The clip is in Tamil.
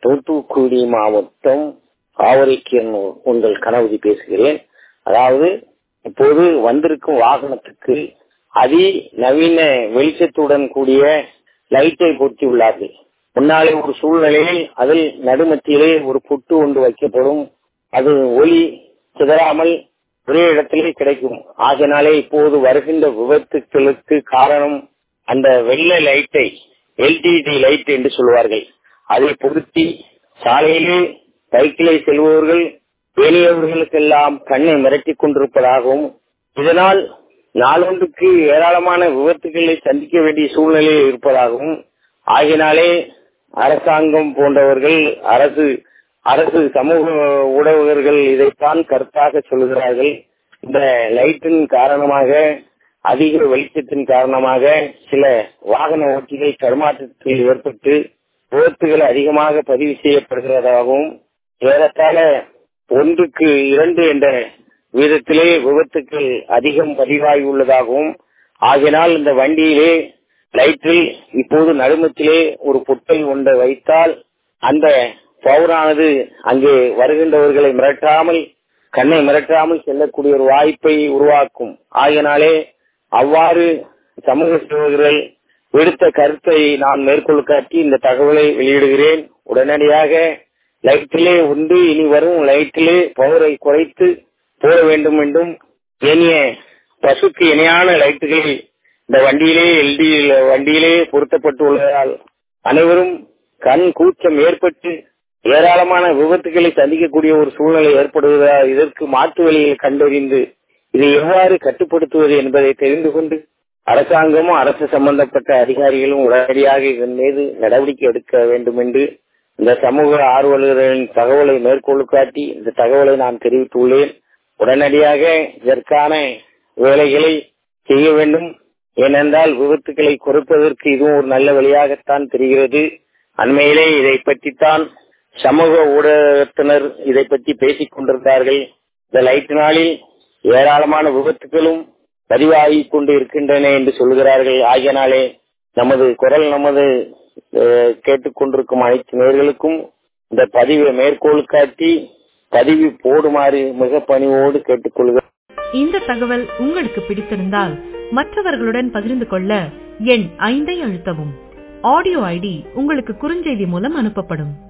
தூத்துக்குடி மாவட்டம் ஆவரைக்கீரனூர் உங்கள் கணபதி பேசுகிறேன். அதாவது இப்போது வந்திருக்கும் வாகனத்துக்கு அதிநவீன வெளிச்சத்துடன் கூடிய லைட்டை பொருத்தி உள்ளார்கள். முன்னாலே ஒரு சூழ்நிலையில் அதில் நடுமத்தியிலே ஒரு பொட்டு ஒன்று வைக்கப்படும். அது ஒளி சிதறாமல் ஒரே இடத்திலே கிடைக்கும். ஆகினாலே இப்போது வருகின்ற விபத்துகளுக்கு காரணம் அந்த வெள்ளை லைட்டை, எல்இடி லைட் என்று சொல்வார்கள், அதை பொருத்தி சாலையிலே பைக்கிலே செல்பவர்கள் ஏனையவர்களுக்கெல்லாம் கண்ணை மிரட்டிக் கொண்டிருப்பதாகவும், இதனால் நாளொன்றுக்கு ஏராளமான விபத்துக்களை சந்திக்க வேண்டிய சூழ்நிலையில் இருப்பதாகவும், ஆகினாலே அரசாங்கம் போன்றவர்கள், அரசு சமூக ஊடகர்கள் இதைத்தான் கருத்தாக சொல்கிறார்கள். இந்த லைட்டின் காரணமாக, அதிக வெளிச்சத்தின் காரணமாக சில வாகன ஓட்டிகள் தடுமாற்றத்தில் ஏற்பட்டு விபத்துகள் அதிகமாக பதிவு செய்யப்படுகிறதாகவும், ஏறத்தாழ 1:2 என்ற வீதத்திலே விபத்துக்கள் அதிகம் பதிவாகி உள்ளதாகவும், ஆகினால் இந்த வண்டியிலே லைட்டில் இப்போது நடுமத்திலே ஒரு பொட்டை ஒன்றை வைத்தால் அந்த பவரானது அங்கே வருகின்றவர்களை மிரட்டாமல், கண்ணை மிரட்டாமல் செல்லக்கூடிய ஒரு வாய்ப்பை உருவாக்கும். ஆகினாலே அவ்வாறு சமூக சேவகர்கள் விடுத்த கருத்தை நான் மேற்கோள் காட்டி இந்த தகவலை வெளியிடுகிறேன். உடனடியாக லைட்டிலே உண்டு, இனி வரும் லைட்டிலே பவரை குறைத்து போட வேண்டும் என்றும், ஏனைய பசுக்கு இணையான லைட்டுகள் இந்த வண்டியிலே எல்இடி வண்டியிலே பொருத்தப்பட்டுள்ளதால் அனைவரும் கண் கூச்சம் ஏற்பட்டு ஏராளமான விபத்துக்களை சந்திக்கக்கூடிய ஒரு சூழ்நிலை ஏற்படுவதால் இதற்கு மாற்று வழியை கண்டறிந்து இதை எவ்வாறு கட்டுப்படுத்துவது என்பதை தெரிந்து கொண்டு அரசாங்கமும் அரசு சம்பந்தப்பட்ட அதிகாரிகளும் உடனடியாக இதன் மீது நடவடிக்கை எடுக்க வேண்டும் என்று இந்த சமூக ஆர்வலர்களின் தகவலை மேற்கோள் காட்டி இந்த தகவலை நான் தெரிவித்துள்ளேன். உடனடியாக இதற்கான வேலைகளை செய்ய வேண்டும். ஏனென்றால் விபத்துக்களை குறைப்பதற்கு இதுவும் ஒரு நல்ல வழியாகத்தான் தெரிகிறது. அண்மையிலே இதை பற்றித்தான் சமூக ஊடகத்தினர் இதை பற்றி பேசிக் கொண்டிருந்தார்கள். இந்த லைட்டினாலில் ஏராளமான விபத்துகளும் பதிவாகி கொண்டு இருக்கின்றன என்று சொல்கிறார்கள். ஆகியனாலே நமது குரல் கேட்டுக்கொண்டிருக்கும் அனைத்து நேயர்களுக்கும் இந்த பதிவை மேற்கோள் காட்டி பதிவு போடுமாறு மிக பணிவோடு கேட்டுக்கொள்கிறேன். இந்த தகவல் உங்களுக்கு பிடித்திருந்தால் மற்றவர்களுடன் பகிர்ந்து கொள்ள எண் 5 அழுத்தவும். ஆடியோ ஐடி உங்களுக்கு குறுஞ்செய்தி மூலம் அனுப்பப்படும்.